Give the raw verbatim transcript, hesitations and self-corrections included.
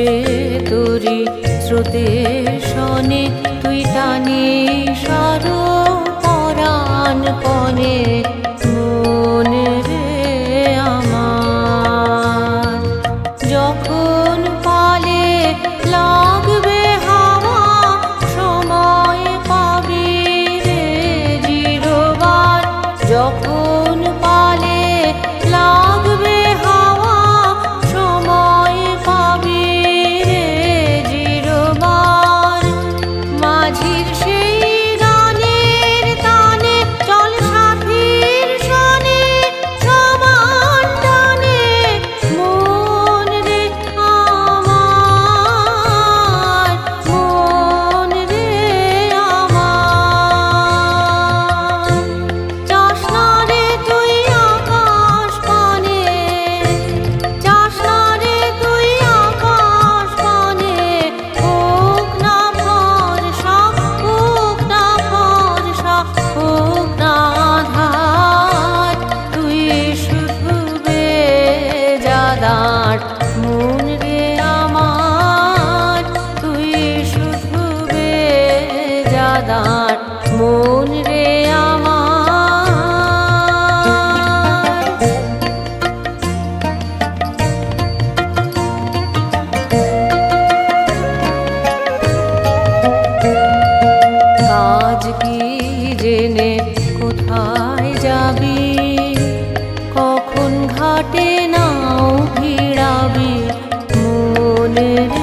তোরি স্রোতে শনে তুই টানে সারো পরাণ পনে মন রে আমার। যখন পালে লাগবে হাওয়া সময় পাবি রে জিরবার। যখন পালে লাগবে হাওয়া সময় পাবি রে জিরবার। মাঝির সেই গানের তানে চল সাথীর সনে সমান টানে মন রে আমার, মন রে আমার। চাস না রে তুই আকাশ পানে, চাস না রে তুই আকাশ পানে। হোক না ভরসা, হোক না ভরসা, হোক না আঁধার। তুই শুধু বেজাদার মন রে আমার, তুই শুধু বেজাদার মন রে আমার। কাজ কি জেনে কোথায় যাবি, কখন ঘাটে নাও ভিড়াবি মন